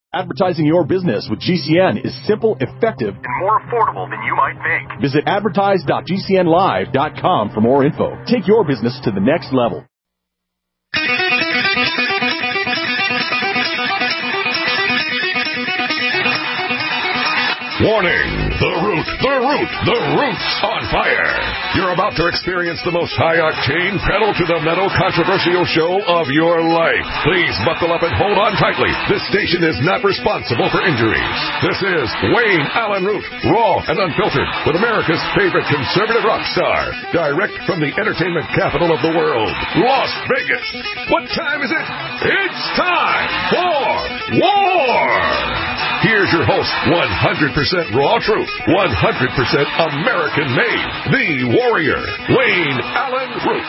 Advertising your business with GCN is simple, effective, and more affordable than you might think. Visit advertise.gcnlive.com for more info. Take your business to the next level. Warning! The root's on fire! You're about to experience the most high-octane, pedal-to-the-metal controversial show of your life. Please buckle up and hold on tightly. This station is not responsible for injuries. This is Wayne Allen Root, raw and unfiltered, with America's favorite conservative rock star, direct from the entertainment capital of the world, Las Vegas. What time is it? It's time for war! Here's your host, 100% raw truth, 100% American made, the warrior, Wayne Allen Root.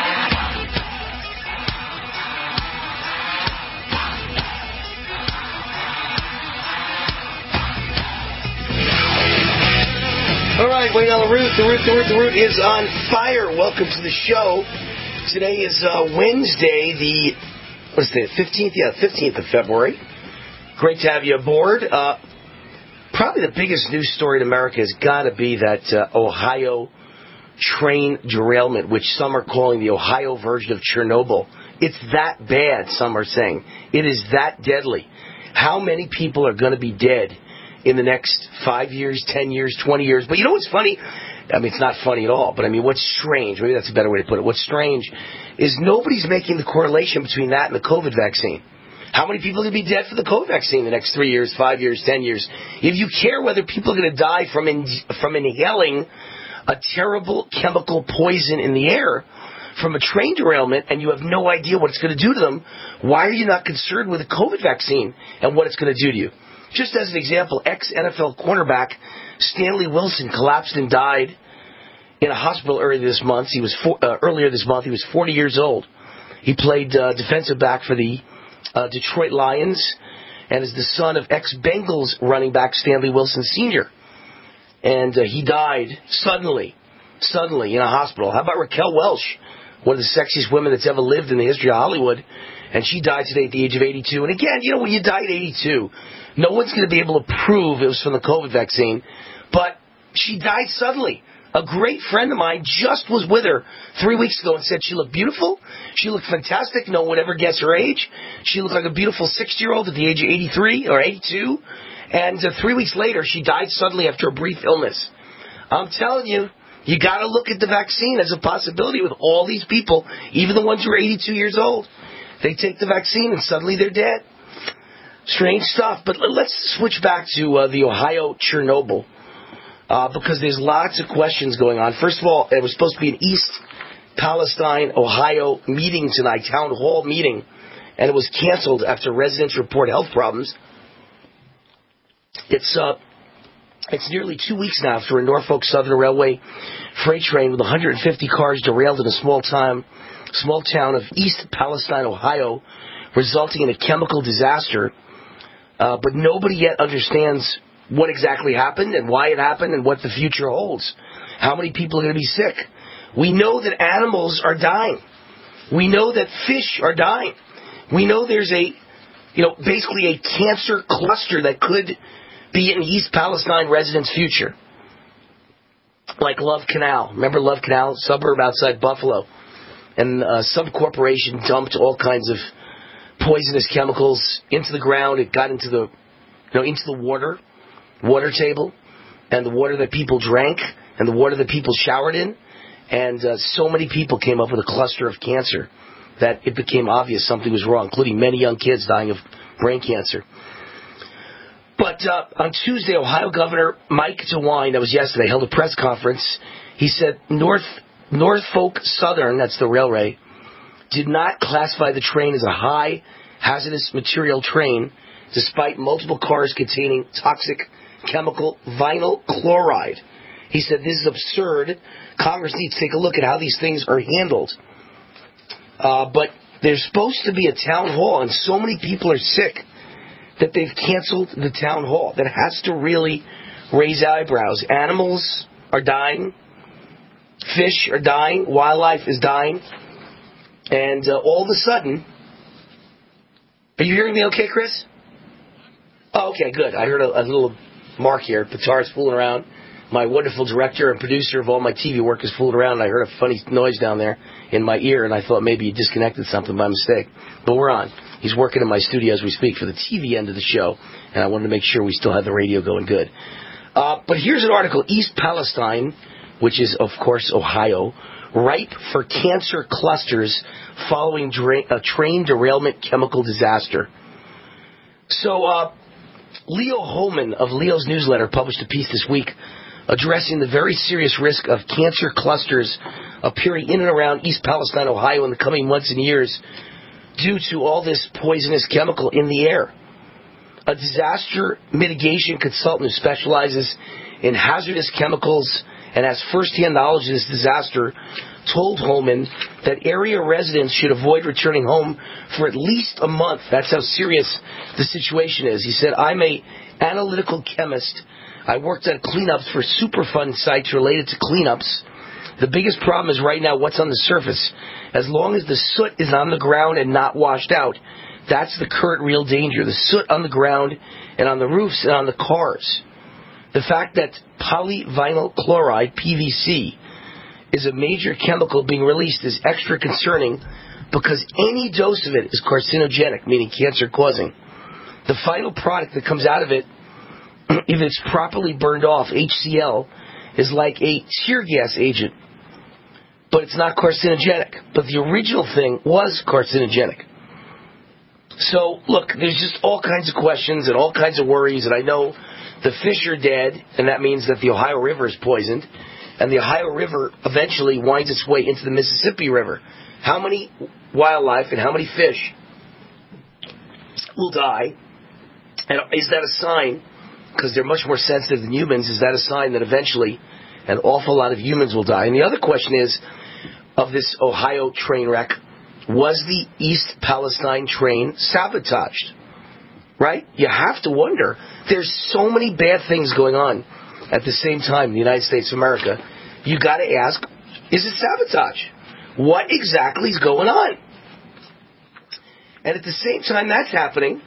All right, Wayne Allen Root, the root is on fire. Welcome to the show. Today is Wednesday, the 15th? Yeah, 15th of February. Great to have you aboard. Probably the biggest news story in America has got to be that Ohio train derailment, which some are calling the Ohio version of Chernobyl. It's that bad, some are saying. It is that deadly. How many people are going to be dead in the next 5 years, 10 years, 20 years? But you know what's funny? I mean, it's not funny at all, but I mean, what's strange, maybe that's a better way to put it, what's strange is nobody's making the correlation between that and the COVID vaccine. How many people are going to be dead for the COVID vaccine in the next 3 years, 5 years, 10 years? If you care whether people are going to die from inhaling a terrible chemical poison in the air from a train derailment and you have no idea what it's going to do to them, why are you not concerned with the COVID vaccine and what it's going to do to you? Just as an example, ex-NFL cornerback Stanley Wilson collapsed and died in a hospital earlier this month. He was 40 years old. He played defensive back for the Detroit Lions, and is the son of ex-Bengals running back Stanley Wilson Sr. And he died suddenly in a hospital. How about Raquel Welch, one of the sexiest women that's ever lived in the history of Hollywood, and she died today at the age of 82. And again, you know, when you die at 82, no one's going to be able to prove it was from the COVID vaccine, but she died suddenly. A great friend of mine just was with her 3 weeks ago and said she looked beautiful. She looked fantastic. No one would ever guess her age. She looked like a beautiful 60-year-old at the age of 83 or 82. And 3 weeks later, she died suddenly after a brief illness. I'm telling you, you got to look at the vaccine as a possibility with all these people, even the ones who are 82 years old. They take the vaccine and suddenly they're dead. Strange stuff. But let's switch back to the Ohio Chernobyl. Because there's lots of questions going on. First of all, it was supposed to be an East Palestine, Ohio meeting tonight, town hall meeting, and it was canceled after residents report health problems. It's nearly 2 weeks now after a Norfolk Southern Railway freight train with 150 cars derailed in a small town of East Palestine, Ohio, resulting in a chemical disaster. But nobody yet understands what exactly happened and why it happened and what the future holds. How many people are going to be sick? We know that animals are dying. We know that fish are dying. We know there's basically a cancer cluster that could be in East Palestine residents' future. Like Love Canal. Remember Love Canal, suburb outside Buffalo? And some corporation dumped all kinds of poisonous chemicals into the ground. It got into the water table, and the water that people drank, and the water that people showered in, and so many people came up with a cluster of cancer that it became obvious something was wrong, including many young kids dying of brain cancer. But on Tuesday, Ohio Governor Mike DeWine, that was yesterday, held a press conference. He said Norfolk Southern, that's the railway, did not classify the train as a high hazardous material train, despite multiple cars containing toxic chemical vinyl chloride. He said, this is absurd. Congress needs to take a look at how these things are handled. But there's supposed to be a town hall, and so many people are sick that they've canceled the town hall. That has to really raise eyebrows. Animals are dying. Fish are dying. Wildlife is dying. And all of a sudden... Are you hearing me okay, Chris? Oh, okay, good. I heard a little mark here. Pitar's fooling around. My wonderful director and producer of all my TV work is fooling around, and I heard a funny noise down there in my ear, and I thought maybe you disconnected something by mistake. But we're on. He's working in my studio as we speak for the TV end of the show, and I wanted to make sure we still had the radio going good. But here's an article. East Palestine, which is, of course, Ohio, ripe for cancer clusters following a train derailment chemical disaster. So, Leo Holman of Leo's newsletter published a piece this week addressing the very serious risk of cancer clusters appearing in and around East Palestine, Ohio in the coming months and years due to all this poisonous chemical in the air. A disaster mitigation consultant who specializes in hazardous chemicals and has first-hand knowledge of this disaster told Holman that area residents should avoid returning home for at least a month. That's how serious the situation is. He said, I'm an analytical chemist. I worked at cleanups for Superfund sites related to cleanups. The biggest problem is right now what's on the surface. As long as the soot is on the ground and not washed out, that's the current real danger. The soot on the ground and on the roofs and on the cars. The fact that polyvinyl chloride, PVC, is a major chemical being released is extra concerning because any dose of it is carcinogenic, meaning cancer-causing. The final product that comes out of it, if it's properly burned off, HCl, is like a tear gas agent, but it's not carcinogenic. But the original thing was carcinogenic. So, look, there's just all kinds of questions and all kinds of worries, and I know the fish are dead, and that means that the Ohio River is poisoned, and the Ohio River eventually winds its way into the Mississippi River. How many wildlife and how many fish will die? And is that a sign, because they're much more sensitive than humans, is that a sign that eventually an awful lot of humans will die? And the other question is, of this Ohio train wreck, was the East Palestine train sabotaged? Right? You have to wonder. There's so many bad things going on at the same time in the United States of America. You got to ask, is it sabotage? What exactly is going on? And at the same time that's happening,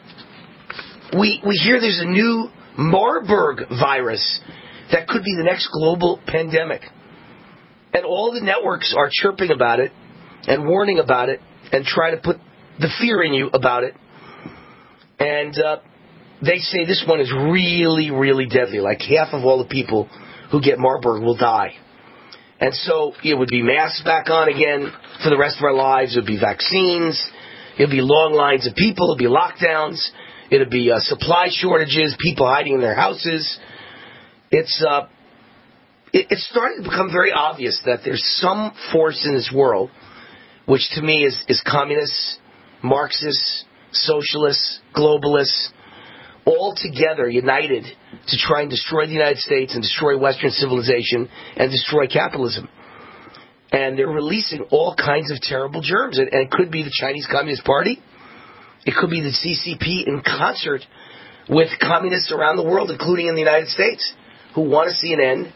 we hear there's a new Marburg virus that could be the next global pandemic. And all the networks are chirping about it and warning about it and trying to put the fear in you about it. And they say this one is really, really deadly. Like half of all the people who get Marburg will die. And so it would be masks back on again for the rest of our lives. It would be vaccines. It would be long lines of people. It would be lockdowns. It would be supply shortages, people hiding in their houses. It's starting to become very obvious that there's some force in this world, which to me is communists, Marxists, socialists, globalists, all together united to try and destroy the United States and destroy Western civilization and destroy capitalism. And they're releasing all kinds of terrible germs. And it could be the Chinese Communist Party. It could be the CCP in concert with communists around the world, including in the United States, who want to see an end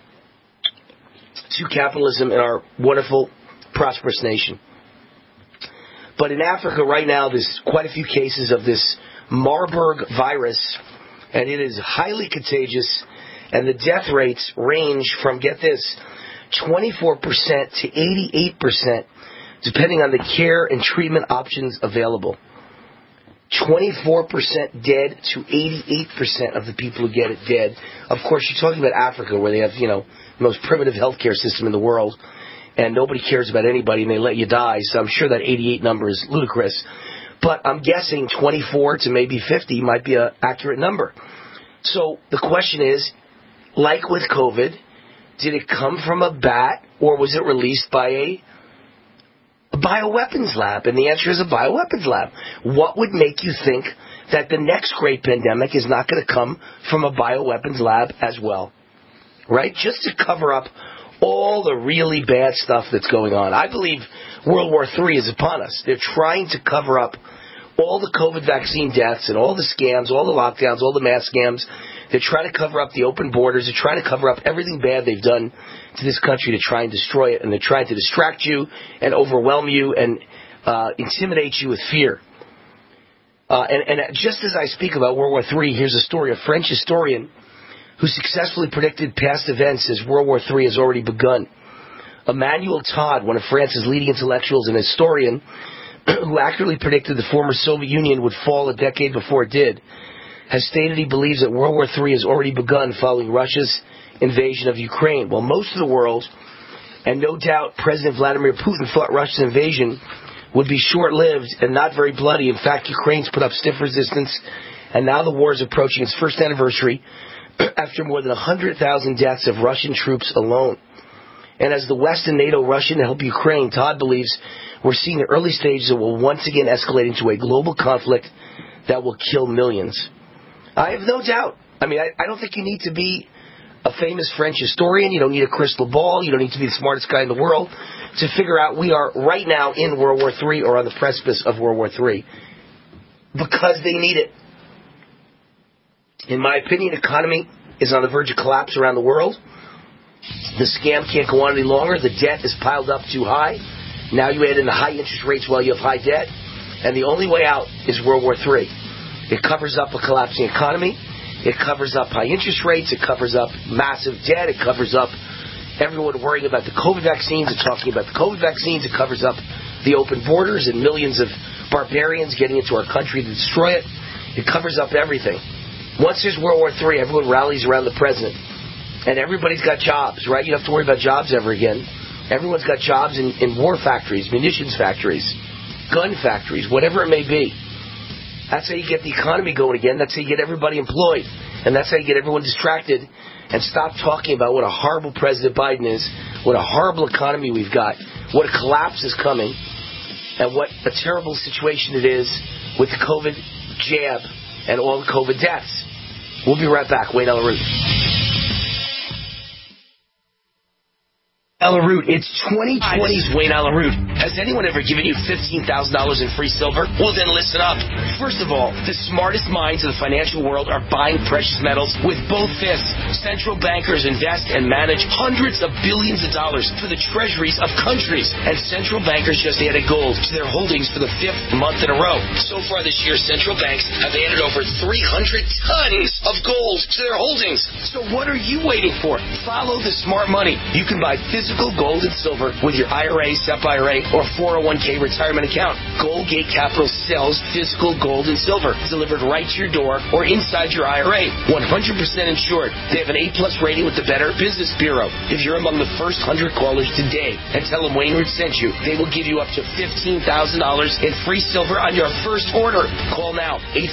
to capitalism in our wonderful, prosperous nation. But in Africa right now, there's quite a few cases of this Marburg virus, and it is highly contagious, and the death rates range from, get this, 24% to 88%, depending on the care and treatment options available. 24% dead to 88% of the people who get it dead. Of course, you're talking about Africa, where they have, the most primitive healthcare system in the world, and nobody cares about anybody, and they let you die. So I'm sure that 88 number is ludicrous. But I'm guessing 24 to maybe 50 might be an accurate number. So the question is, like with COVID, did it come from a bat, or was it released by a bioweapons lab? And the answer is a bioweapons lab. What would make you think that the next great pandemic is not going to come from a bioweapons lab as well? Right? Just to cover up all the really bad stuff that's going on. I believe World War III is upon us. They're trying to cover up all the COVID vaccine deaths and all the scams, all the lockdowns, all the mass scams. They're trying to cover up the open borders. They're trying to cover up everything bad they've done to this country to try and destroy it. And they're trying to distract you and overwhelm you and intimidate you with fear. And just as I speak about World War III, here's a story. A French historian who successfully predicted past events says World War III has already begun. Emmanuel Todd, one of France's leading intellectuals and historian, who accurately predicted the former Soviet Union would fall a decade before it did, has stated he believes that World War III has already begun following Russia's invasion of Ukraine. While most of the world, and no doubt President Vladimir Putin, thought Russia's invasion would be short-lived and not very bloody. In fact, Ukraine's put up stiff resistance, and now the war is approaching its first anniversary after more than 100,000 deaths of Russian troops alone. And as the West and NATO rush in to help Ukraine, Todd believes we're seeing the early stages that will once again escalate into a global conflict that will kill millions. I have no doubt. I mean, I don't think you need to be a famous French historian. You don't need a crystal ball. You don't need to be the smartest guy in the world to figure out we are right now in World War III or on the precipice of World War III because they need it. In my opinion, the economy is on the verge of collapse around the world. The scam can't go on any longer. The debt is piled up too high. Now you add in the high interest rates while you have high debt. And the only way out is World War III. It covers up a collapsing economy. It covers up high interest rates. It covers up massive debt. It covers up everyone worrying about the COVID vaccines and talking about the COVID vaccines. It covers up the open borders and millions of barbarians getting into our country to destroy it. It covers up everything. Once there's World War III, everyone rallies around the president. And everybody's got jobs, right? You don't have to worry about jobs ever again. Everyone's got jobs in war factories, munitions factories, gun factories, whatever it may be. That's how you get the economy going again. That's how you get everybody employed. And that's how you get everyone distracted and stop talking about what a horrible President Biden is, what a horrible economy we've got, what a collapse is coming, and what a terrible situation it is with the COVID jab and all the COVID deaths. We'll be right back. Wayne Allyn Root. Allyn Root, it's 2020's Wayne Allyn Root. Has anyone ever given you $15,000 in free silver? Well, then listen up. First of all, the smartest minds of the financial world are buying precious metals with both fists. Central bankers invest and manage hundreds of billions of dollars for the treasuries of countries. And central bankers just added gold to their holdings for the 5th month in a row. So far this year, central banks have added over 300 tons of gold to their holdings. So what are you waiting for? Follow the smart money. You can buy physical gold and silver with your IRA, SEP IRA, or 401k retirement account. Goldgate Capital sells physical gold and silver delivered right to your door or inside your IRA. 100% insured. They have an A-plus rating with the Better Business Bureau. If you're among the first 100 callers today and tell them Wayne Root sent you, they will give you up to $15,000 in free silver on your first order. Call now.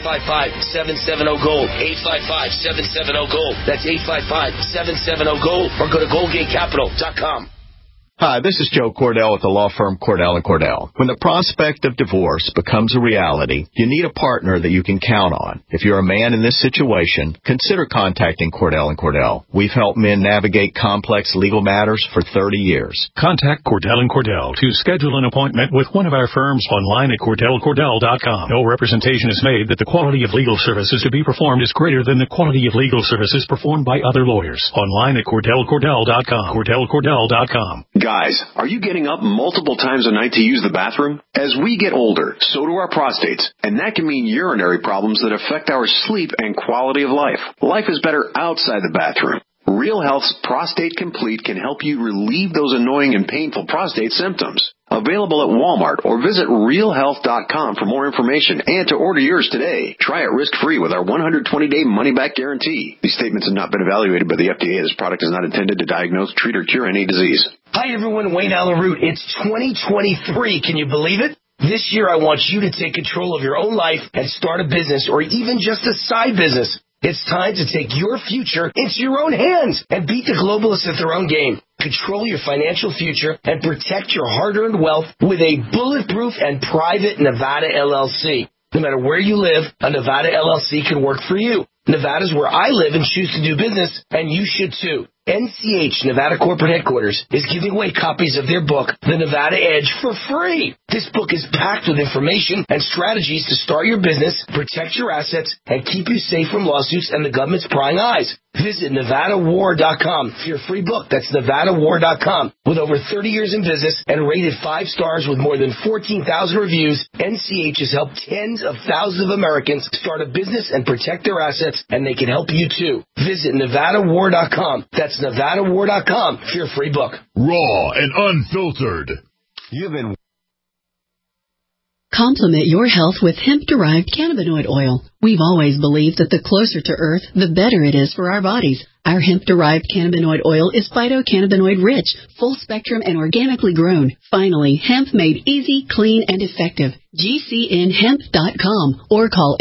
855-770-GOLD. 855-770-GOLD. That's 855-770-GOLD. Or go to GoldgateCapital.com. Hi, this is Joe Cordell at the law firm Cordell & Cordell. When the prospect of divorce becomes a reality, you need a partner that you can count on. If you're a man in this situation, consider contacting Cordell & Cordell. We've helped men navigate complex legal matters for 30 years. Contact Cordell & Cordell to schedule an appointment with one of our firms online at CordellCordell.com. No representation is made that the quality of legal services to be performed is greater than the quality of legal services performed by other lawyers. Online at CordellCordell.com. CordellCordell.com. Guys, are you getting up multiple times a night to use the bathroom? As we get older, so do our prostates, and that can mean urinary problems that affect our sleep and quality of life. Life is better outside the bathroom. Real Health's Prostate Complete can help you relieve those annoying and painful prostate symptoms. Available at Walmart or visit realhealth.com for more information and to order yours today. Try it risk-free with our 120-day money-back guarantee. These statements have not been evaluated by the FDA. This product is not intended to diagnose, treat, or cure any disease. Hi, everyone. Wayne Allyn Root. It's 2023. Can you believe it? This year, I want you to take control of your own life and start a business or even just a side business. It's time to take your future into your own hands and beat the globalists at their own game. Control your financial future and protect your hard-earned wealth with a bulletproof and private Nevada LLC. No matter where you live, a Nevada LLC can work for you. Nevada's where I live and choose to do business, and you should too. NCH, Nevada Corporate Headquarters, is giving away copies of their book, The Nevada Edge, for free. This book is packed with information and strategies to start your business, protect your assets, and keep you safe from lawsuits and the government's prying eyes. Visit NevadaWar.com for your free book. That's NevadaWar.com. With over 30 years in business and rated 5 stars with more than 14,000 reviews, NCH has helped tens of thousands of Americans start a business and protect their assets, and they can help you too. Visit NevadaWar.com. That's NevadaWar.com for your free book. Raw and unfiltered. You've been... Complement your health with hemp-derived cannabinoid oil. We've always believed that the closer to Earth, the better it is for our bodies. Our hemp-derived cannabinoid oil is phytocannabinoid rich, full spectrum, and organically grown. Finally, hemp made easy, clean, and effective. GCNhemp.com or call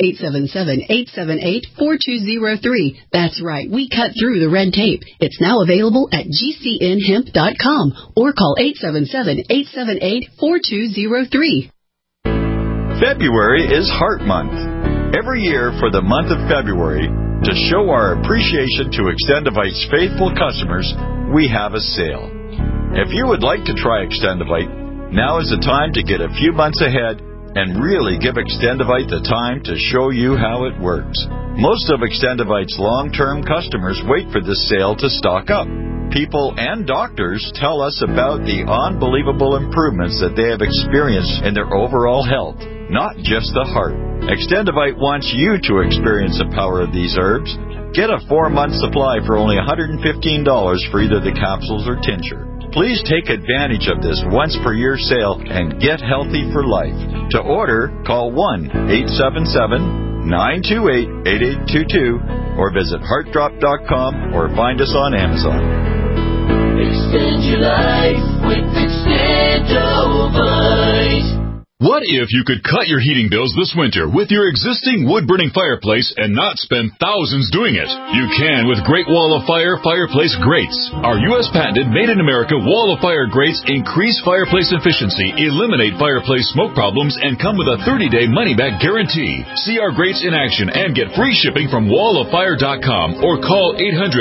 877-878-4203. That's right, we cut through the red tape. It's now available at GCNhemp.com or call 877-878-4203. February is Heart Month. Every year for the month of February, to show our appreciation to Extendivite's faithful customers, we have a sale. If you would like to try Extendivite, now is the time to get a few months ahead and really give Extendivite the time to show you how it works. Most of Extendivite's long-term customers wait for this sale to stock up. People and doctors tell us about the unbelievable improvements that they have experienced in their overall health, not just the heart. Extendivite wants you to experience the power of these herbs. Get a 4-month supply for only $115 for either the capsules or tincture. Please take advantage of this once-per-year sale and get healthy for life. To order, call 1-877-928-8822 or visit heartdrop.com or find us on Amazon. Extend your life with Extendivite. What if you could cut your heating bills this winter with your existing wood-burning fireplace and not spend thousands doing it? You can with Great Wall of Fire fireplace grates. Our U.S.-patented, made-in-America Wall of Fire grates increase fireplace efficiency, eliminate fireplace smoke problems, and come with a 30-day money-back guarantee. See our grates in action and get free shipping from walloffire.com or call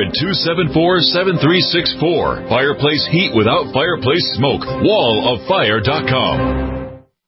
800-274-7364. Fireplace heat without fireplace smoke. walloffire.com.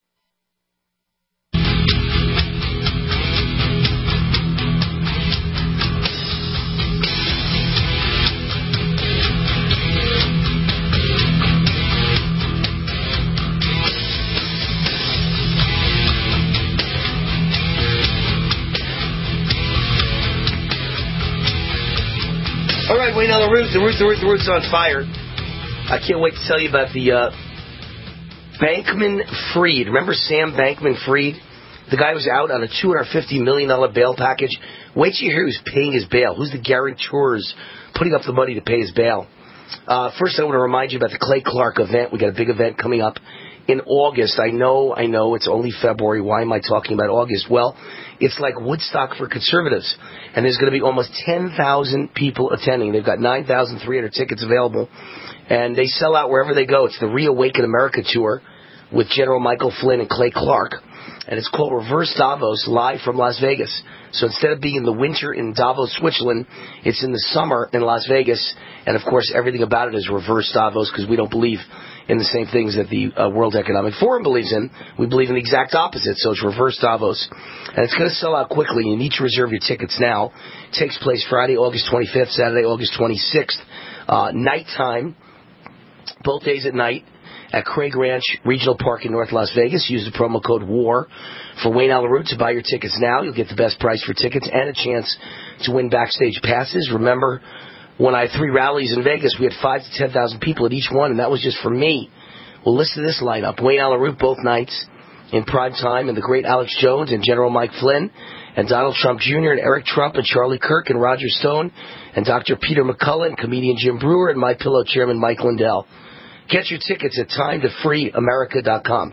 All right, Wayne on the Root. The Root's on fire. I can't wait to tell you about the Bankman-Fried. Remember Sam Bankman-Fried? The guy was out on a $250 million bail package. Wait till you hear who's paying his bail. Who's the guarantors putting up the money to pay his bail? First, I want to remind you about the Clay Clark event. We got a big event coming up in August. I know, it's only February. Why am I talking about August? Well, it's like Woodstock for conservatives. And there's going to be almost 10,000 people attending. They've got 9,300 tickets available. And they sell out wherever they go. It's the Reawaken America Tour with General Michael Flynn and Clay Clark. And it's called Reverse Davos, live from Las Vegas. So instead of being in the winter in Davos, Switzerland, it's in the summer in Las Vegas. And, of course, everything about it is Reverse Davos because we don't believe in the same things that the World Economic Forum believes in. We believe in the exact opposite, so it's Reverse Davos. And it's going to sell out quickly. You need to reserve your tickets now. It takes place Friday, August 25th, Saturday, August 26th, nighttime, both days at night, at Craig Ranch Regional Park in North Las Vegas. Use the promo code WAR for Wayne Allyn Root to buy your tickets now. You'll get the best price for tickets and a chance to win backstage passes. Remember, when I had 3 rallies in Vegas, we had 5,000 to 10,000 people at each one, and that was just for me. Well, listen to this lineup. Wayne Allyn Root both nights in prime time, and the great Alex Jones and General Mike Flynn, and Donald Trump Jr. and Eric Trump and Charlie Kirk and Roger Stone, and Dr. Peter McCullough and comedian Jim Brewer and MyPillow chairman Mike Lindell. Get your tickets at timetofreeamerica.com.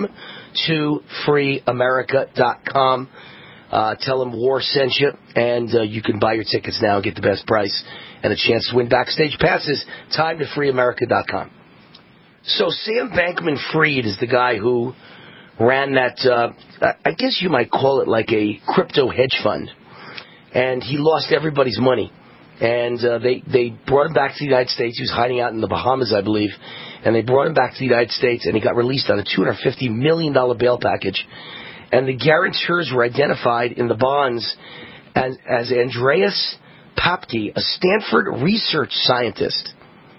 Timetofreeamerica.com. Tell them War sent you, and you can buy your tickets now and get the best price and a chance to win backstage passes. Timetofreeamerica.com. So Sam Bankman-Fried is the guy who ran that, I guess you might call it like a crypto hedge fund. And he lost everybody's money. And they brought him back to the United States. He was hiding out in the Bahamas, I believe. And they brought him back to the United States, and he got released on a $250 million bail package. And the guarantors were identified in the bonds as Andreas Papke, a Stanford research scientist,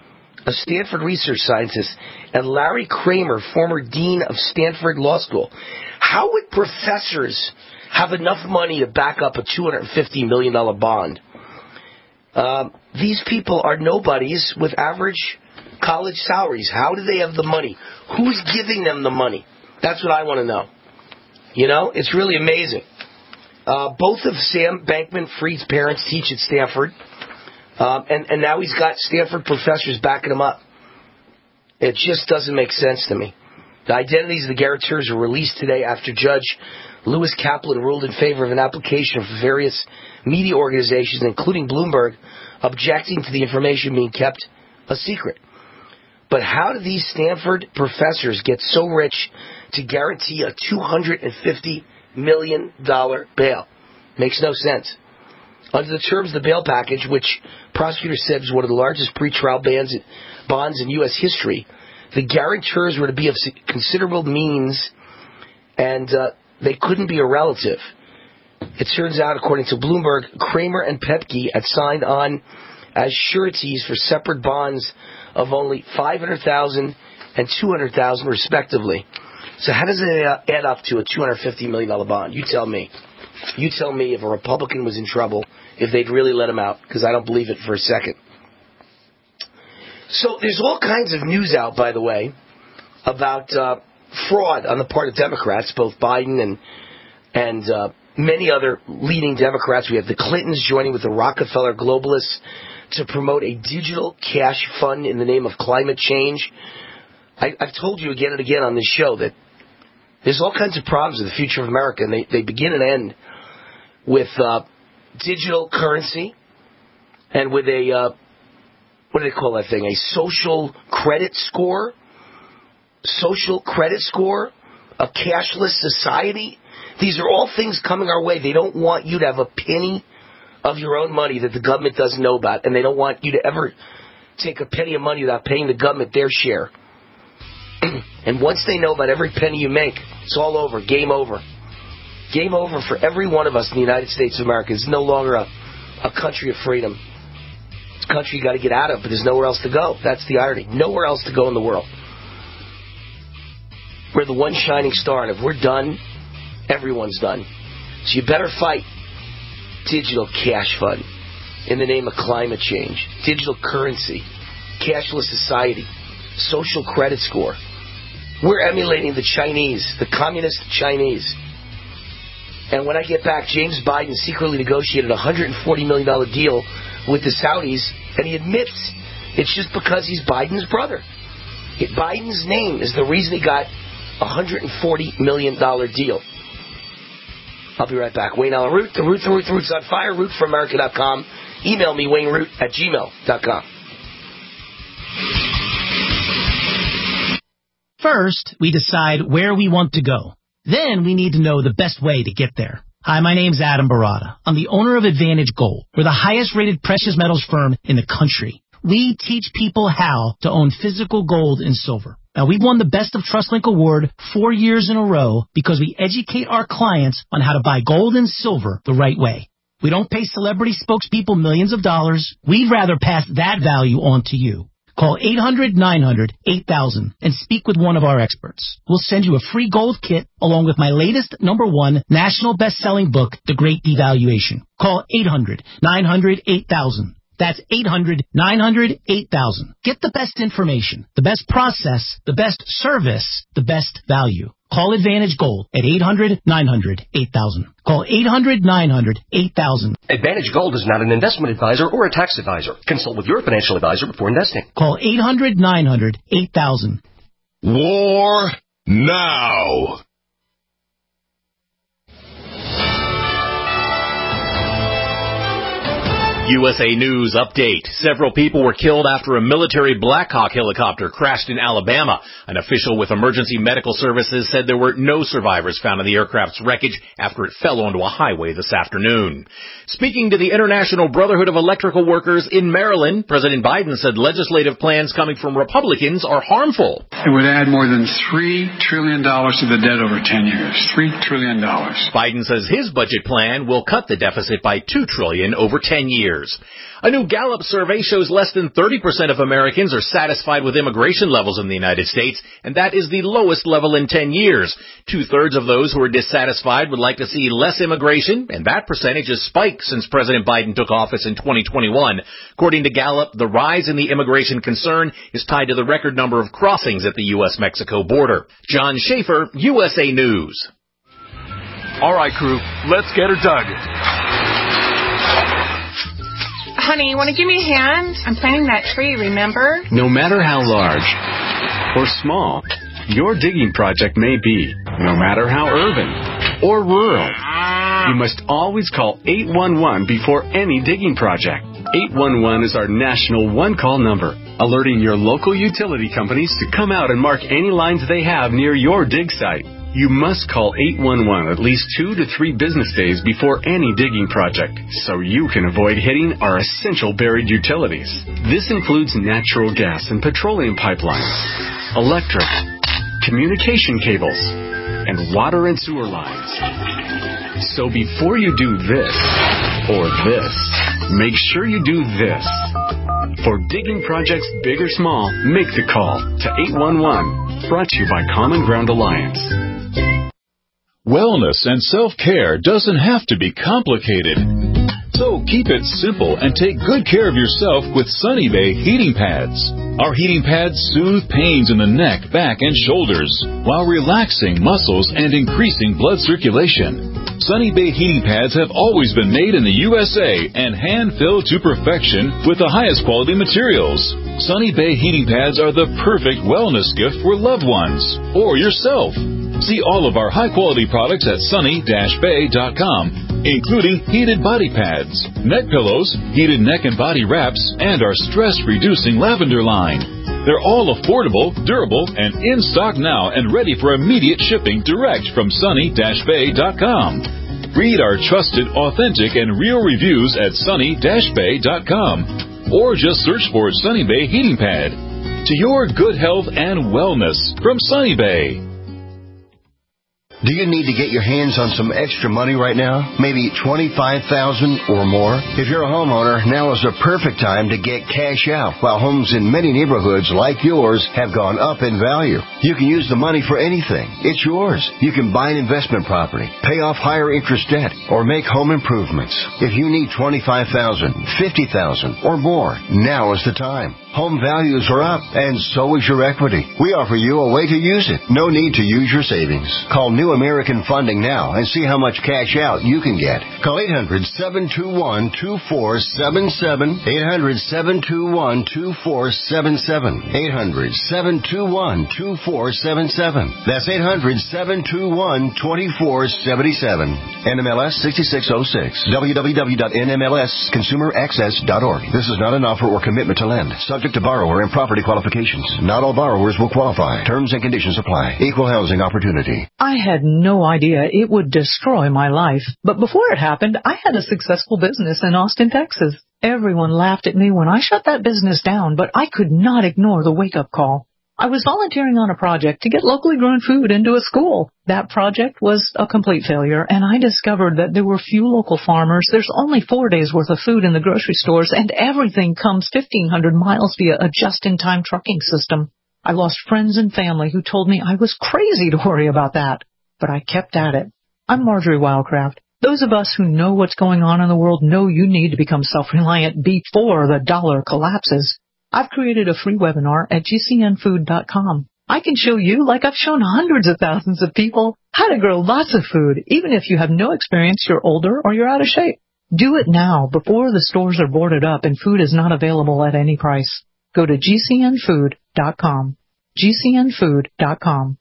and Larry Kramer, former dean of Stanford Law School. How would professors have enough money to back up a $250 million bond? These people are nobodies with average college salaries. How do they have the money? Who's giving them the money? That's what I want to know. You know, it's really amazing. Both of Sam Bankman-Fried's parents teach at Stanford, and now he's got Stanford professors backing him up. It just doesn't make sense to me. The identities of the guarantors were released today after Judge Lewis Kaplan ruled in favor of an application for various media organizations, including Bloomberg, objecting to the information being kept a secret. But how do these Stanford professors get so rich to guarantee a $250 million bail? Makes no sense. Under the terms of the bail package, which prosecutors said was one of the largest pretrial bonds in U.S. history, the guarantors were to be of considerable means, and they couldn't be a relative. It turns out, according to Bloomberg, Kramer and Papke had signed on as sureties for separate bonds of only $500,000 and $200,000, respectively. So how does it add up to a $250 million bond? You tell me. You tell me if a Republican was in trouble, if they'd really let him out, because I don't believe it for a second. So there's all kinds of news out, by the way, about fraud on the part of Democrats, both Biden and many other leading Democrats. We have the Clintons joining with the Rockefeller globalists to promote a digital cash fund in the name of climate change. I've told you again and again on this show that there's all kinds of problems with the future of America, and they begin and end with digital currency and with a, what do they call that thing, a social credit score, a cashless society. These are all things coming our way. They don't want you to have a penny of your own money that the government doesn't know about, and they don't want you to ever take a penny of money without paying the government their share. And once they know about every penny you make, it's all over. Game over. Game over for every one of us in the United States of America. It's no longer a country of freedom. It's a country you got to get out of, but there's nowhere else to go. That's the irony. Nowhere else to go in the world. We're the one shining star, and if we're done, everyone's done. So you better fight digital cash fund in the name of climate change, digital currency, cashless society, social credit score. We're emulating the Chinese, the communist Chinese. And when I get back, James Biden secretly negotiated a $140 million deal with the Saudis, and he admits it's just because he's Biden's brother. Biden's name is the reason he got a $140 million deal. I'll be right back. Wayne Allen Root, the Root's on fire, rootforamerica.com. Email me, wayneroot@gmail.com. First, we decide where we want to go. Then we need to know the best way to get there. Hi, my name's Adam Barada. I'm the owner of Advantage Gold. We're the highest rated precious metals firm in the country. We teach people how to own physical gold and silver. Now, we've won the Best of TrustLink Award 4 years in a row because we educate our clients on how to buy gold and silver the right way. We don't pay celebrity spokespeople millions of dollars. We'd rather pass that value on to you. Call 800-900-8000 and speak with one of our experts. We'll send you a free gold kit along with my latest #1 national best-selling book, The Great Devaluation. Call 800-900-8000. That's 800-900-8000. Get the best information, the best process, the best service, the best value. Call Advantage Gold at 800-900-8000. Call 800-900-8000. Advantage Gold is not an investment advisor or a tax advisor. Consult with your financial advisor before investing. Call 800-900-8000. War now. USA News update. Several people were killed after a military Black Hawk helicopter crashed in Alabama. An official with emergency medical services said there were no survivors found in the aircraft's wreckage after it fell onto a highway this afternoon. Speaking to the International Brotherhood of Electrical Workers in Maryland, President Biden said legislative plans coming from Republicans are harmful. It would add more than $3 trillion to the debt over 10 years. $3 trillion. Biden says his budget plan will cut the deficit by $2 trillion over 10 years. years. A new Gallup survey shows less than 30% of Americans are satisfied with immigration levels in the United States, and that is the lowest level in 10 years. 2/3 of those who are dissatisfied would like to see less immigration, and that percentage has spiked since President Biden took office in 2021. According to Gallup, the rise in the immigration concern is tied to the record number of crossings at the U.S.-Mexico border. John Schaefer, USA News. All right, crew, let's get her dug. Honey, want to give me a hand? I'm planting that tree, remember? No matter how large or small your digging project may be, no matter how urban or rural, you must always call 811 before any digging project. 811 is our national one-call number, alerting your local utility companies to come out and mark any lines they have near your dig site. You must call 811 at least 2 to 3 business days before any digging project, so you can avoid hitting our essential buried utilities. This includes natural gas and petroleum pipelines, electric, communication cables, and water and sewer lines. So before you do this or this, make sure you do this. For digging projects big or small, make the call to 811. Brought to you by Common Ground Alliance. Wellness and self-care doesn't have to be complicated. So keep it simple and take good care of yourself with Sunny Bay heating pads. Our heating pads soothe pains in the neck, back, and shoulders while relaxing muscles and increasing blood circulation. Sunny Bay heating pads have always been made in the USA and hand-filled to perfection with the highest quality materials. Sunny Bay heating pads are the perfect wellness gift for loved ones or yourself. See all of our high-quality products at sunny-bay.com, including heated body pads, neck pillows, heated neck and body wraps, and our stress-reducing lavender line. They're all affordable, durable, and in stock now and ready for immediate shipping direct from sunny-bay.com. Read our trusted, authentic, and real reviews at sunny-bay.com or just search for Sunny Bay Heating Pad. To your good health and wellness from Sunny Bay. Do you need to get your hands on some extra money right now? Maybe $25,000 or more? If you're a homeowner, now is the perfect time to get cash out while homes in many neighborhoods like yours have gone up in value. You can use the money for anything. It's yours. You can buy an investment property, pay off higher interest debt, or make home improvements. If you need $25,000, $50,000 or more, now is the time. Home values are up, and so is your equity. We offer you a way to use it. No need to use your savings. Call New American Funding now and see how much cash out you can get. Call 800-721-2477. 800-721-2477. 800-721-2477. That's 800-721-2477. NMLS 6606. www.nmlsconsumeraccess.org. This is not an offer or commitment to lend. Subject to borrower and property qualifications. Not all borrowers will qualify. Terms and conditions apply. Equal housing opportunity. I had no idea it would destroy my life. But before it happened, I had a successful business in Austin, Texas. Everyone laughed at me when I shut that business down, but I could not ignore the wake-up call. I was volunteering on a project to get locally grown food into a school. That project was a complete failure, and I discovered that there were few local farmers. There's only 4 days' worth of food in the grocery stores, and everything comes 1,500 miles via a just-in-time trucking system. I lost friends and family who told me I was crazy to worry about that, but I kept at it. I'm Marjorie Wildcraft. Those of us who know what's going on in the world know you need to become self-reliant before the dollar collapses. I've created a free webinar at gcnfood.com. I can show you, like I've shown hundreds of thousands of people, how to grow lots of food, even if you have no experience, you're older, or you're out of shape. Do it now before the stores are boarded up and food is not available at any price. Go to gcnfood.com. gcnfood.com.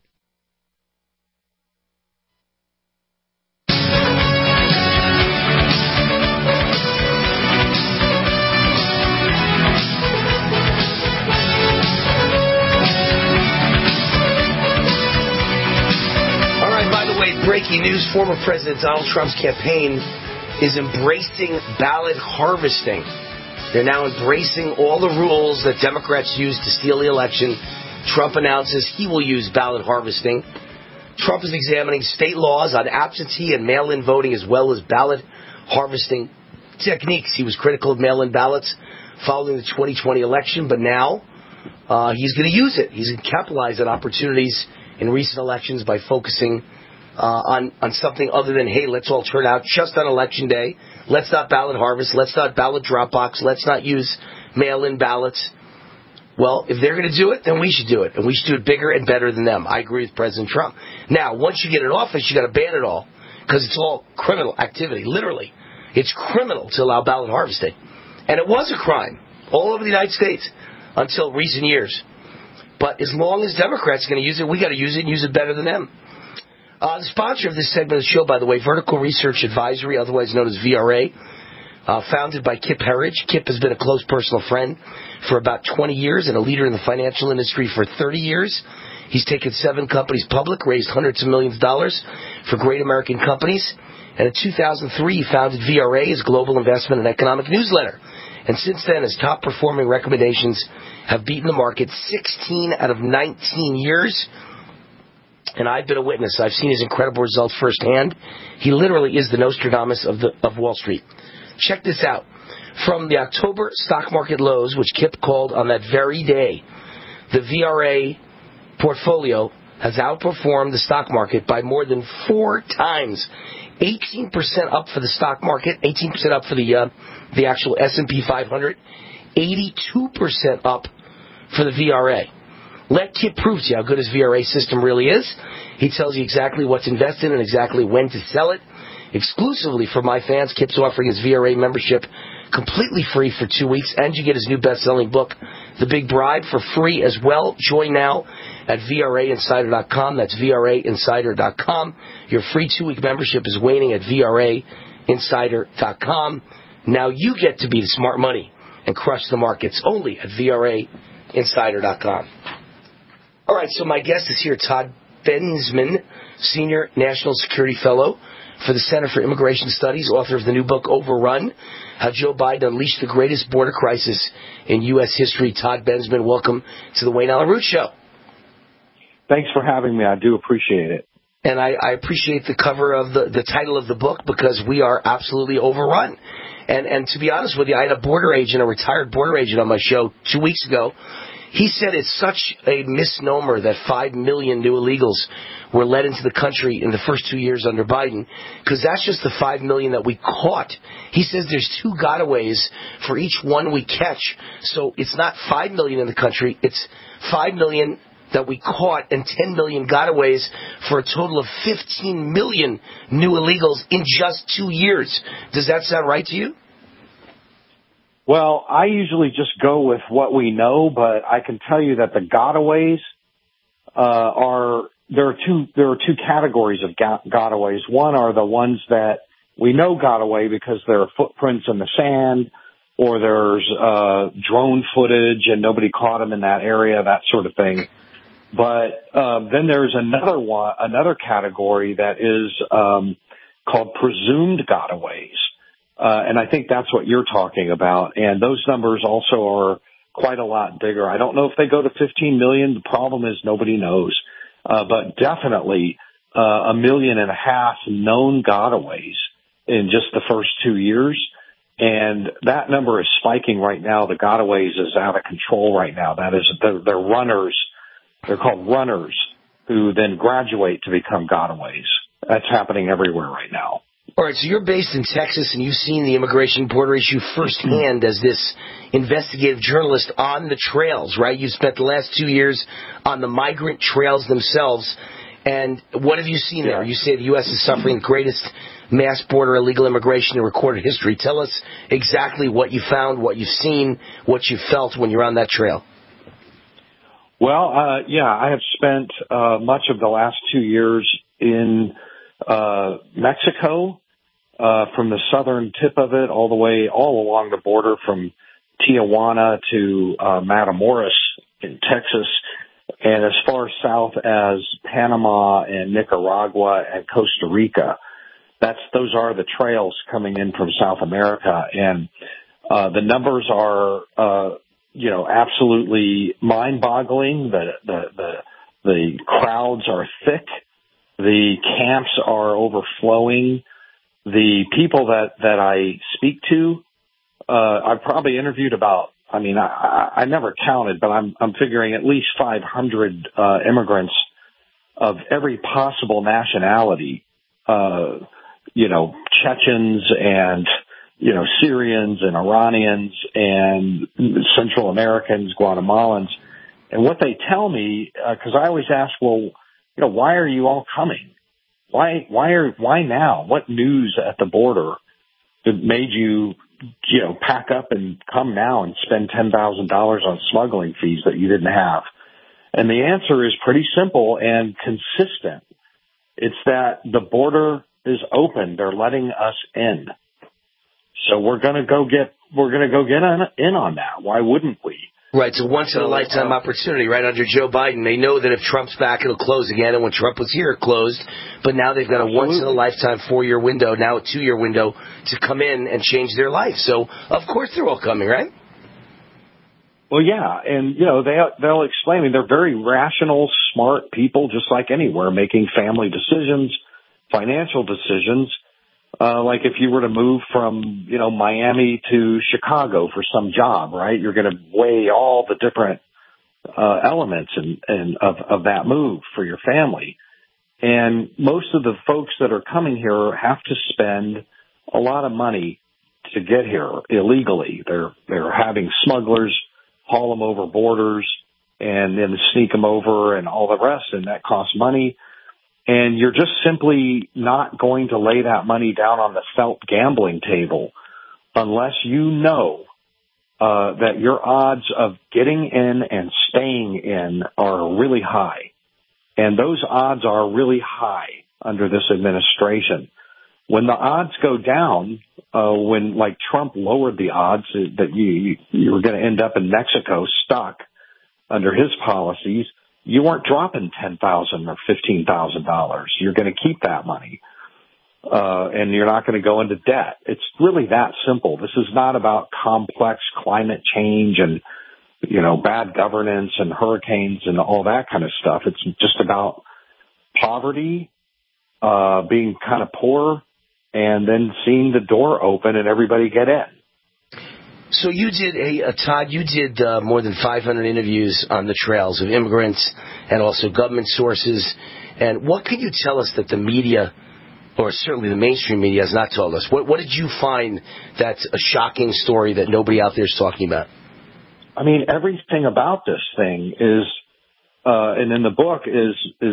Breaking news, former President Donald Trump's campaign is embracing ballot harvesting. They're now embracing all the rules that Democrats use to steal the election. Trump announces he will use ballot harvesting. Trump is examining state laws on absentee and mail-in voting as well as ballot harvesting techniques. He was critical of mail-in ballots following the 2020 election, but now he's going to use it. He's going to capitalize on opportunities in recent elections by focusing on something other than, hey, let's all turn out just on Election Day. Let's not ballot harvest. Let's not ballot drop box. Let's not use mail-in ballots. Well, if they're going to do it, then we should do it. And we should do it bigger and better than them. I agree with President Trump. Now, once you get in office, you got to ban it all because it's all criminal activity, literally. It's criminal to allow ballot harvesting. And it was a crime all over the United States until recent years. But as long as Democrats are going to use it, we got to use it and use it better than them. The sponsor of this segment of the show, by the way, Vertical Research Advisory, otherwise known as VRA, founded by Kip Herridge. Kip has been a close personal friend for about 20 years and a leader in the financial industry for 30 years. He's taken 7 companies public, raised hundreds of millions of dollars for great American companies. And in 2003, he founded VRA, his global investment and economic newsletter. And since then, his top-performing recommendations have beaten the market 16 out of 19 years. And I've been a witness. I've seen his incredible results firsthand. He literally is the Nostradamus of Wall Street. Check this out. From the October stock market lows, which Kip called on that very day, the VRA portfolio has outperformed the stock market by more than 4 times. 18% up for the stock market, 18% up for the actual S&P 500, 82% up for the VRA. Let Kip prove to you how good his VRA system really is. He tells you exactly what to invest in and exactly when to sell it. Exclusively for my fans, Kip's offering his VRA membership completely free for 2 weeks, and you get his new best-selling book, The Big Bribe, for free as well. Join now at VRAinsider.com. That's VRAinsider.com. Your free 2-week membership is waiting at VRAinsider.com. Now you get to be the smart money and crush the markets only at VRAinsider.com. All right, so my guest is here, Todd Bensman, Senior National Security Fellow for the Center for Immigration Studies, author of the new book, Overrun, How Joe Biden Unleashed the Greatest Border Crisis in U.S. History. Todd Bensman, welcome to the Wayne Allen Root Show. Thanks for having me. I do appreciate it. And I appreciate the cover of the title of the book because we are absolutely overrun. And to be honest with you, I had a retired border agent on my show 2 weeks ago. He said it's such a misnomer that 5 million new illegals were let into the country in the first 2 years under Biden, because that's just the 5 million that we caught. He says there's 2 gotaways for each one we catch. So it's not 5 million in the country, it's 5 million that we caught and 10 million gotaways for a total of 15 million new illegals in just 2 years. Does that sound right to you? Well, I usually just go with what we know, but I can tell you that the gotaways there are two categories of gotaways. One are the ones that we know got away because there are footprints in the sand, or there's drone footage and nobody caught them in that area, that sort of thing. But then there's another category that is called presumed gotaways. And I think that's what you're talking about. And those numbers also are quite a lot bigger. I don't know if they go to 15 million. The problem is nobody knows. But definitely 1.5 million known gotaways in just the first 2 years. And that number is spiking right now. The gotaways is out of control right now. That is, they're runners. They're called runners who then graduate to become gotaways. That's happening everywhere right now. All right, so you're based in Texas, and you've seen the immigration border issue firsthand as this investigative journalist on the trails, right? You spent the last 2 years on the migrant trails themselves. And what have you seen there? You say the U.S. is suffering the greatest mass border illegal immigration in recorded history. Tell us exactly what you found, what you've seen, what you felt when you're on that trail. Well, I have spent much of the last 2 years in Mexico, from the southern tip of it all along the border from Tijuana to Matamoros in Texas, and as far south as Panama and Nicaragua and Costa Rica. Those are the trails coming in from South America, and the numbers are absolutely mind-boggling. The crowds are thick. The camps are overflowing. the people that I speak to, I've probably interviewed about, I never counted, but I'm figuring at least 500 immigrants of every possible nationality, Chechens and, Syrians and Iranians and Central Americans, Guatemalans. And what they tell me, because I always ask, well, why are you all coming? Why now? What news at the border that made you, pack up and come now and spend $10,000 on smuggling fees that you didn't have? And the answer is pretty simple and consistent. It's that the border is open. They're letting us in. So we're going to go get in on that. Why wouldn't we? Right, it's a once-in-a-lifetime opportunity, right? Under Joe Biden, they know that if Trump's back, it'll close again, and when Trump was here, it closed. But now they've got a once-in-a-lifetime 4-year window, now a 2-year window, to come in and change their life. So, of course, they're all coming, right? Well, yeah, and, they'll explain. They're very rational, smart people, just like anywhere, making family decisions, financial decisions. Like if you were to move from, Miami to Chicago for some job, right? You're going to weigh all the different elements of that move for your family. And most of the folks that are coming here have to spend a lot of money to get here illegally. They're having smugglers haul them over borders and then sneak them over and all the rest, and that costs money. And you're just simply not going to lay that money down on the felt gambling table unless you know that your odds of getting in and staying in are really high. And those odds are really high under this administration. When the odds go down, when like Trump lowered the odds that you were going to end up in Mexico stuck under his policies, you weren't dropping $10,000 or $15,000. You're going to keep that money, and you're not going to go into debt. It's really that simple. This is not about complex climate change and, bad governance and hurricanes and all that kind of stuff. It's just about poverty, being kind of poor, and then seeing the door open and everybody get in. So you did, Todd, more than 500 interviews on the trails of immigrants and also government sources. And what can you tell us that the media, or certainly the mainstream media, has not told us? What did you find that's a shocking story that nobody out there is talking about? Everything about this thing is, and in the book is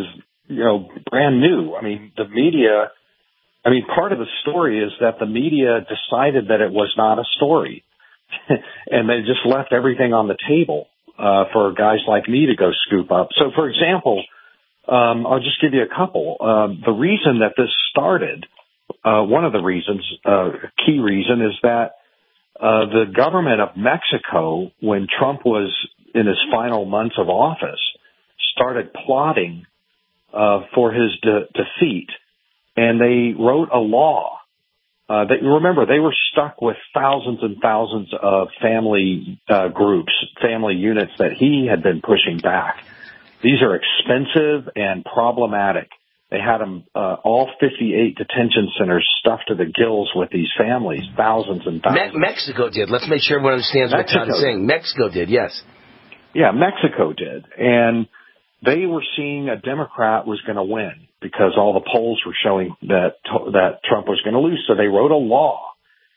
brand new. The media, part of the story is that the media decided that it was not a story. And they just left everything on the table for guys like me to go scoop up. So, for example, I'll just give you a couple. The reason that this started, one of the reasons, key reason, is that the government of Mexico, when Trump was in his final months of office, started plotting for his defeat, and they wrote a law. Remember, they were stuck with thousands and thousands of family groups, family units that he had been pushing back. These are expensive and problematic. They had them, all 58 detention centers stuffed to the gills with these families, thousands and thousands. Mexico did. Let's make sure everyone understands what Todd is saying. Mexico did, yes. Yeah, Mexico did. And they were seeing a Democrat was going to win because all the polls were showing that Trump was going to lose. So they wrote a law,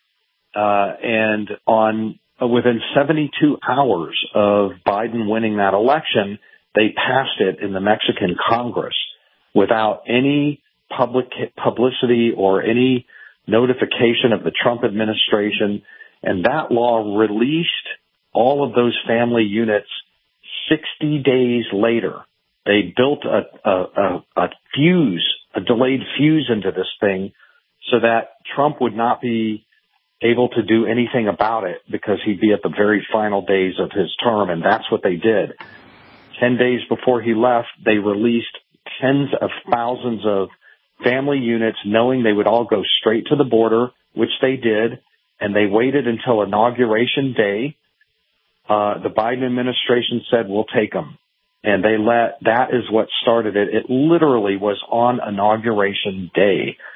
and within 72 hours of Biden winning that election, they passed it in the Mexican Congress without any publicity or any notification of the Trump administration. And that law released all of those family units 60 days later. They built a delayed fuse into this thing so that Trump would not be able to do anything about it because he'd be at the very final days of his term, and that's what they did. 10 days before he left, they released tens of thousands of family units knowing they would all go straight to the border, which they did, and they waited until Inauguration Day. The Biden administration said, we'll take them. And that is what started it. It literally was on Inauguration Day.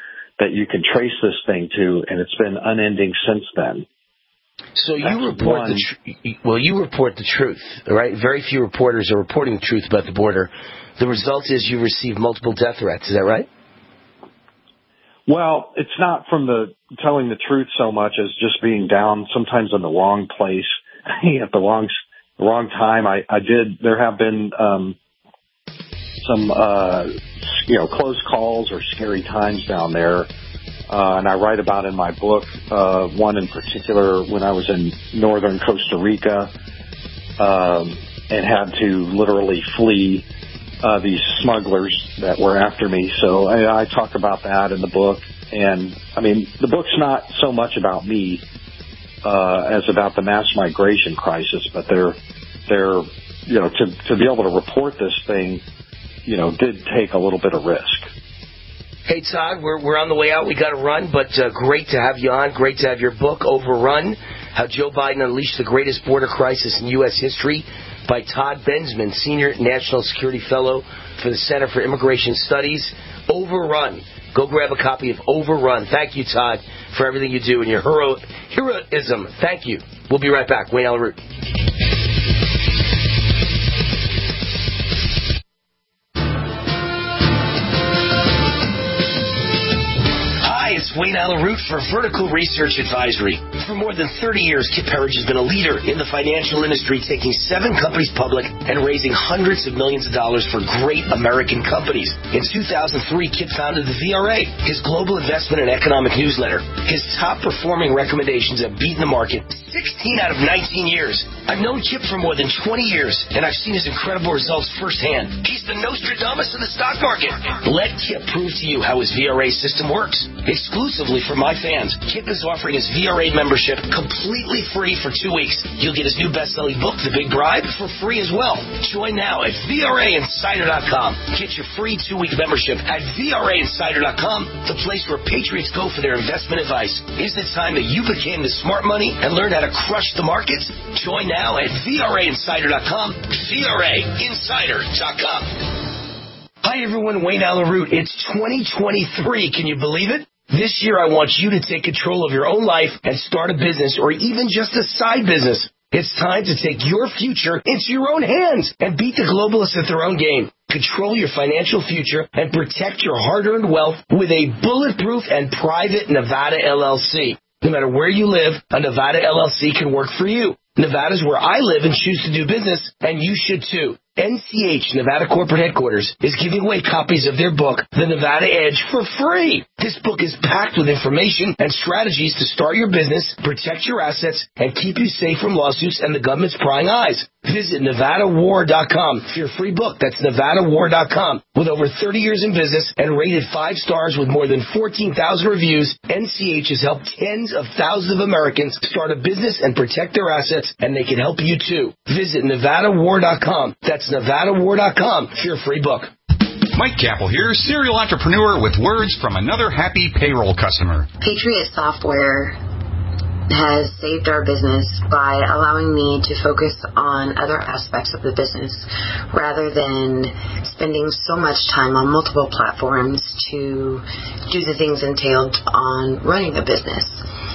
that you can trace this thing to, and it's been unending since then. So you report you report the truth, right? Very few reporters are reporting the truth about the border. The result is you receive multiple death threats. Is that right? Well, it's not from the telling the truth so much as just being down sometimes in the wrong place at the wrong time. There have been some close calls or scary times down there. And I write about in my book, one in particular when I was in northern Costa Rica, and had to literally flee, these smugglers that were after me. So I talk about that in the book. And I mean, the book's not so much about me, as about the mass migration crisis, but they're, to be able to report this thing, did take a little bit of risk. Hey, Todd, we're on the way out. We got to run, but great to have you on. Great to have your book, Overrun, How Joe Biden Unleashed the Greatest Border Crisis in U.S. History, by Todd Bensman, Senior National Security Fellow for the Center for Immigration Studies. Overrun. Go grab a copy of Overrun. Thank you, Todd, for everything you do and your heroism. Thank you. We'll be right back. Wayne Allyn Root. Wayne Allyn Root for Vertical Research Advisory. For more than 30 years, Kip Herriage has been a leader in the financial industry, taking 7 companies public and raising hundreds of millions of dollars for great American companies. In 2003, Kip founded the VRA, his global investment and economic newsletter. His top-performing recommendations have beaten the market 16 out of 19 years. I've known Kip for more than 20 years, and I've seen his incredible results firsthand. He's the Nostradamus of the stock market. Let Kip prove to you how his VRA system works. Exclusively for my fans, Kip is offering his VRA membership completely free for 2 weeks. You'll get his new best-selling book, The Big Bribe, for free as well. Join now at VRAinsider.com. Get your free 2-week membership at VRAinsider.com, the place where patriots go for their investment advice. Is it time that you became the smart money and learned how to crush the markets? Join now at VRAinsider.com, VRAinsider.com. Hi, everyone. Wayne Allyn Root. It's 2023. Can you believe it? This year, I want you to take control of your own life and start a business or even just a side business. It's time to take your future into your own hands and beat the globalists at their own game. Control your financial future and protect your hard-earned wealth with a bulletproof and private Nevada LLC. No matter where you live, a Nevada LLC can work for you. Nevada's where I live and choose to do business, and you should too. NCH, Nevada Corporate Headquarters, is giving away copies of their book, The Nevada Edge, for free. This book is packed with information and strategies to start your business, protect your assets, and keep you safe from lawsuits and the government's prying eyes. Visit NevadaWar.com for your free book. That's NevadaWar.com. With over 30 years in business and rated 5 stars with more than 14,000 reviews, NCH has helped tens of thousands of Americans start a business and protect their assets, and they can help you too. Visit NevadaWar.com. That's NevadaWar.com for your free book. Mike Capel here, serial entrepreneur with words from another happy payroll customer. Patriot Software has saved our business by allowing me to focus on other aspects of the business rather than spending so much time on multiple platforms to do the things entailed on running a business.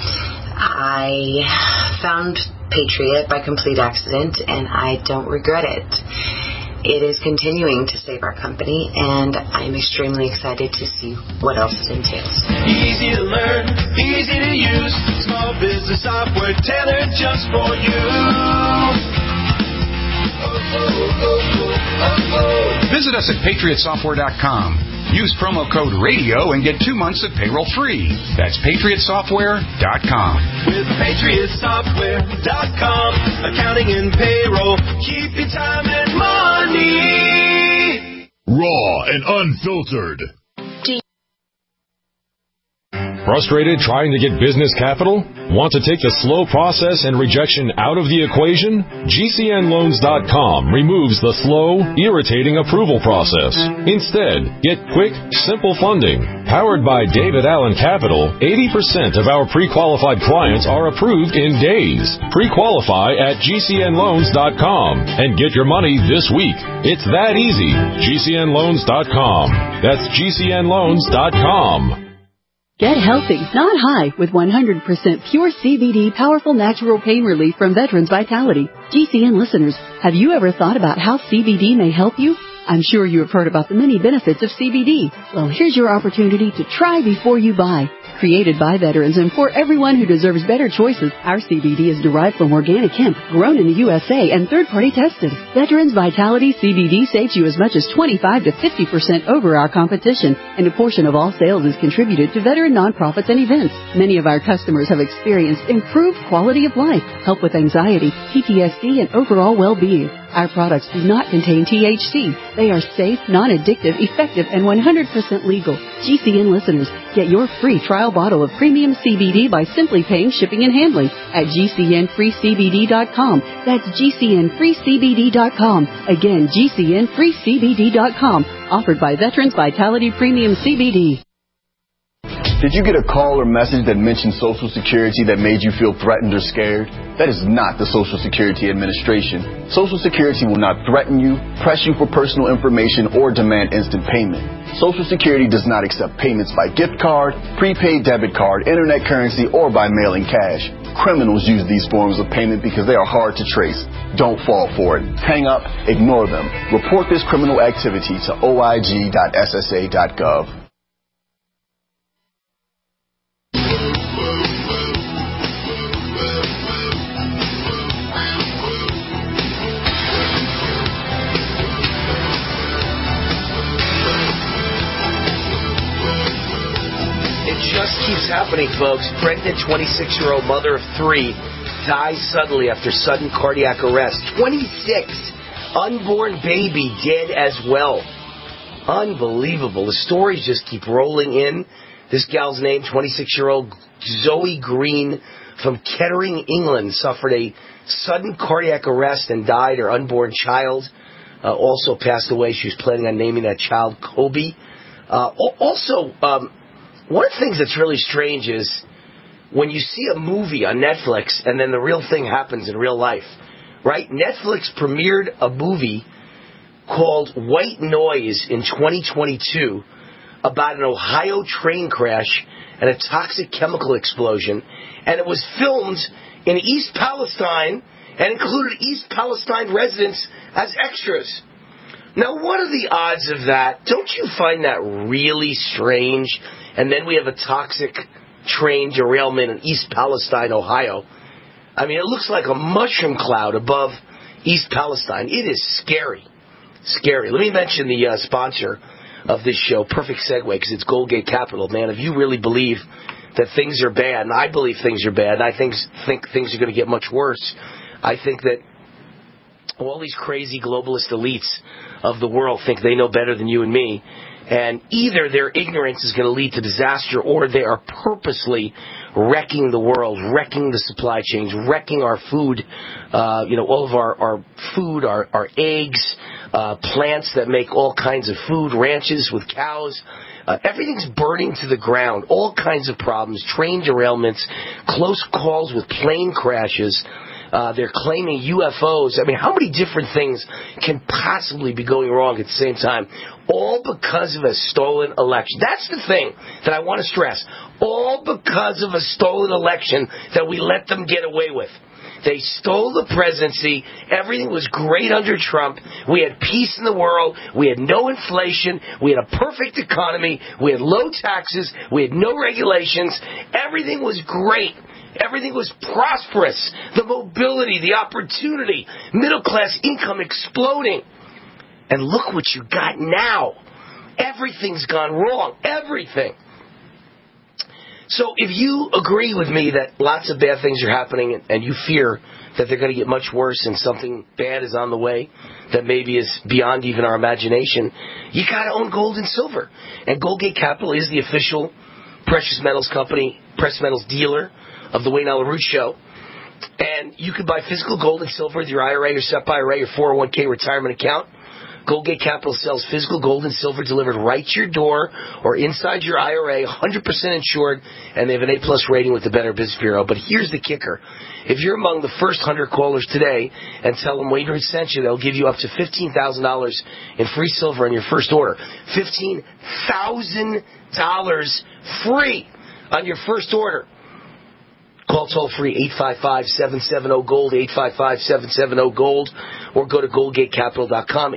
I found Patriot by complete accident, and I don't regret it. It is continuing to save our company, and I'm extremely excited to see what else it entails. Easy to learn, easy to use, small business software tailored just for you. Visit us at PatriotSoftware.com. Use promo code RADIO and get 2 months of payroll free. That's PatriotSoftware.com. With PatriotSoftware.com, accounting and payroll, keep your time and money. Raw and unfiltered. Frustrated trying to get business capital? Want to take the slow process and rejection out of the equation? GCNLoans.com removes the slow, irritating approval process. Instead, get quick, simple funding. Powered by David Allen Capital, 80% of our pre-qualified clients are approved in days. Pre-qualify at GCNLoans.com and get your money this week. It's that easy. GCNLoans.com. That's GCNLoans.com. Get healthy, not high, with 100% pure CBD powerful natural pain relief from Veterans Vitality. GCN listeners, have you ever thought about how CBD may help you? I'm sure you have heard about the many benefits of CBD. Well, here's your opportunity to try before you buy. Created by veterans and for everyone who deserves better choices, our CBD is derived from organic hemp, grown in the USA and third-party tested. Veterans Vitality CBD saves you as much as 25 to 50% over our competition, and a portion of all sales is contributed to veteran nonprofits and events. Many of our customers have experienced improved quality of life, help with anxiety, PTSD, and overall well-being. Our products do not contain THC. They are safe, non-addictive, effective, and 100% legal. GCN listeners, get your free trial bottle of premium CBD by simply paying shipping and handling at GCNFreeCBD.com. That's GCNFreeCBD.com. Again, GCNFreeCBD.com. Offered by Veterans Vitality Premium CBD. Did you get a call or message that mentioned Social Security that made you feel threatened or scared? That is not the Social Security Administration. Social Security will not threaten you, press you for personal information, or demand instant payment. Social Security does not accept payments by gift card, prepaid debit card, internet currency, or by mailing cash. Criminals use these forms of payment because they are hard to trace. Don't fall for it. Hang up, ignore them. Report this criminal activity to oig.ssa.gov. Keeps happening, folks. Pregnant 26-year-old mother of 3 dies suddenly after sudden cardiac arrest. 26! Unborn baby dead as well. Unbelievable. The stories just keep rolling in. This gal's name, 26-year-old Zoe Green from Kettering, England, suffered a sudden cardiac arrest and died. Her unborn child also passed away. She was planning on naming that child Kobe. One of the things that's really strange is when you see a movie on Netflix and then the real thing happens in real life, right? Netflix premiered a movie called White Noise in 2022 about an Ohio train crash and a toxic chemical explosion, and it was filmed in East Palestine and included East Palestine residents as extras. Now, what are the odds of that? Don't you find that really strange? And then we have a toxic train derailment in East Palestine, Ohio. I mean, it looks like a mushroom cloud above East Palestine. It is scary. Scary. Let me mention the sponsor of this show, perfect segue, because it's Goldgate Capital. Man, if you really believe that things are bad, and I believe things are bad, and I think things are going to get much worse, I think that all these crazy globalist elites of the world think they know better than you and me. And either their ignorance is going to lead to disaster, or they are purposely wrecking the world, wrecking the supply chains, wrecking our food, all of our food, our eggs, plants that make all kinds of food, ranches with cows. Everything's burning to the ground. All kinds of problems, train derailments, close calls with plane crashes. They're claiming UFOs. I mean, how many different things can possibly be going wrong at the same time? All because of a stolen election. That's the thing that I want to stress. All because of a stolen election that we let them get away with. They stole the presidency. Everything was great under Trump. We had peace in the world. We had no inflation. We had a perfect economy. We had low taxes. We had no regulations. Everything was great. Everything was prosperous. The mobility, the opportunity, middle class income exploding. And look what you got now. Everything's gone wrong. Everything. So if you agree with me that lots of bad things are happening and you fear that they're going to get much worse and something bad is on the way that maybe is beyond even our imagination, you got to own gold and silver. And Goldgate Capital is the official precious metals company, precious metals dealer of the Wayne Allyn Root Show. And you can buy physical gold and silver with your IRA or SEP IRA or 401k retirement account. Goldgate Capital sells physical gold and silver delivered right to your door or inside your IRA, 100% insured, and they have an A-plus rating with the Better Business Bureau. But here's the kicker. If you're among the first 100 callers today and tell them Wayne Root sent you, they'll give you up to $15,000 in free silver on your first order. $15,000 free. on your first order. Call toll-free 855-770-GOLD, 855-770-GOLD, or go to GoldGateCapital.com,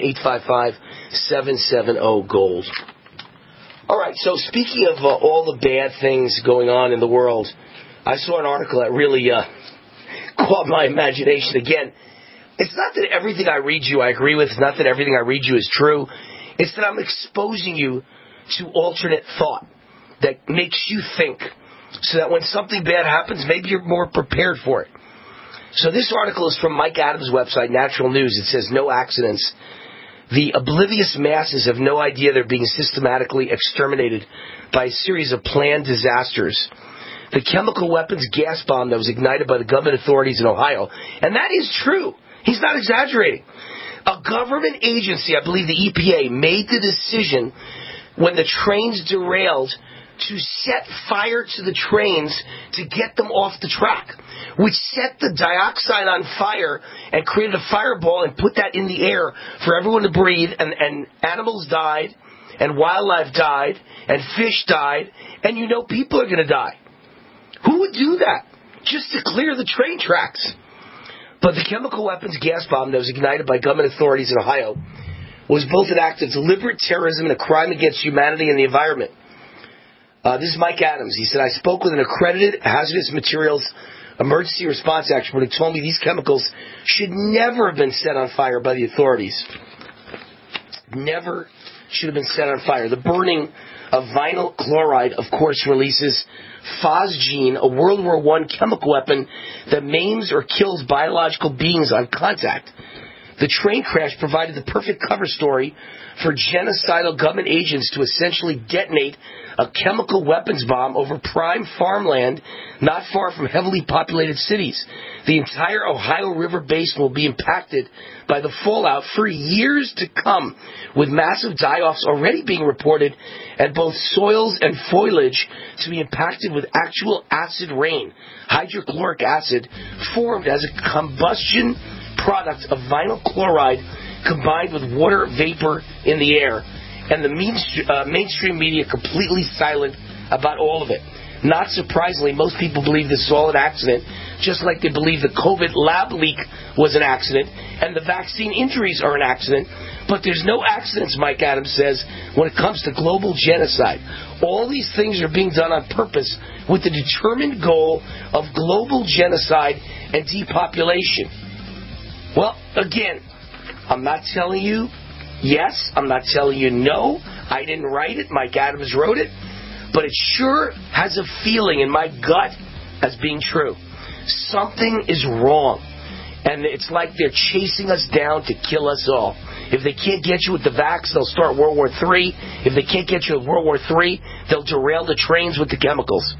855-770-GOLD. All right, so speaking of all the bad things going on in the world, I saw an article that really caught my imagination again. It's not that everything I read you I agree with. It's not that everything I read you is true. It's that I'm exposing you to alternate thought that makes you think, so that when something bad happens, maybe you're more prepared for it. So this article is from Mike Adams' website, Natural News. It says, no accidents. The oblivious masses have no idea they're being systematically exterminated by a series of planned disasters. The chemical weapons gas bomb that was ignited by the government authorities in Ohio, and that is true. He's not exaggerating. A government agency, I believe the EPA, made the decision when the trains derailed to set fire to the trains to get them off the track, which set the dioxide on fire and created a fireball and put that in the air for everyone to breathe, and animals died, and wildlife died, and fish died, and people are going to die. Who would do that just to clear the train tracks? But the chemical weapons gas bomb that was ignited by government authorities in Ohio was both an act of deliberate terrorism and a crime against humanity and the environment. This is Mike Adams. He said, I spoke with an accredited hazardous materials emergency response expert who told me these chemicals should never have been set on fire by the authorities. Never should have been set on fire. The burning of vinyl chloride, of course, releases phosgene, a World War I chemical weapon that maims or kills biological beings on contact. The train crash provided the perfect cover story for genocidal government agents to essentially detonate a chemical weapons bomb over prime farmland not far from heavily populated cities. The entire Ohio River basin will be impacted by the fallout for years to come, with massive die-offs already being reported and both soils and foliage to be impacted with actual acid rain, hydrochloric acid, formed as a combustion product of vinyl chloride combined with water vapor in the air, and the mainstream media completely silent about all of it. Not surprisingly, most people believe this is all an accident, just like they believe the COVID lab leak was an accident and the vaccine injuries are an accident. But there's no accidents, Mike Adams says, when it comes to global genocide. All these things are being done on purpose with the determined goal of global genocide and depopulation. Well, again, I'm not telling you yes, I'm not telling you no. I didn't write it. Mike Adams wrote it. But it sure has a feeling in my gut as being true. Something is wrong. And it's like they're chasing us down to kill us all. If they can't get you with the vax, they'll start World War III. If they can't get you with World War III, they'll derail the trains with the chemicals.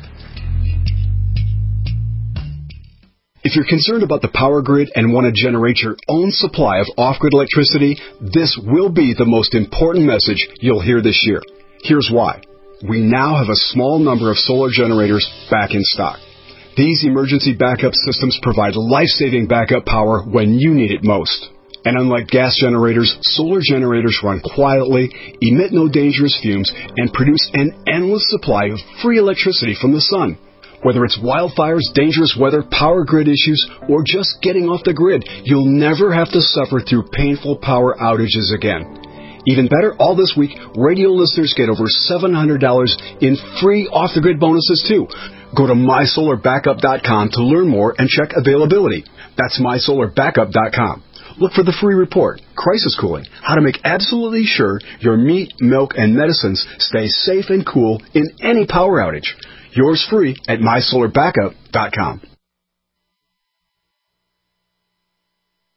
If you're concerned about the power grid and want to generate your own supply of off-grid electricity, this will be the most important message you'll hear this year. Here's why. We now have a small number of solar generators back in stock. These emergency backup systems provide life-saving backup power when you need it most. And unlike gas generators, solar generators run quietly, emit no dangerous fumes, and produce an endless supply of free electricity from the sun. Whether it's wildfires, dangerous weather, power grid issues, or just getting off the grid, you'll never have to suffer through painful power outages again. Even better, all this week, radio listeners get over $700 in free off-the-grid bonuses, too. Go to MySolarBackup.com to learn more and check availability. That's MySolarBackup.com. Look for the free report, Crisis Cooling, how to make absolutely sure your meat, milk, and medicines stay safe and cool in any power outage. Yours free at MySolarBackup.com.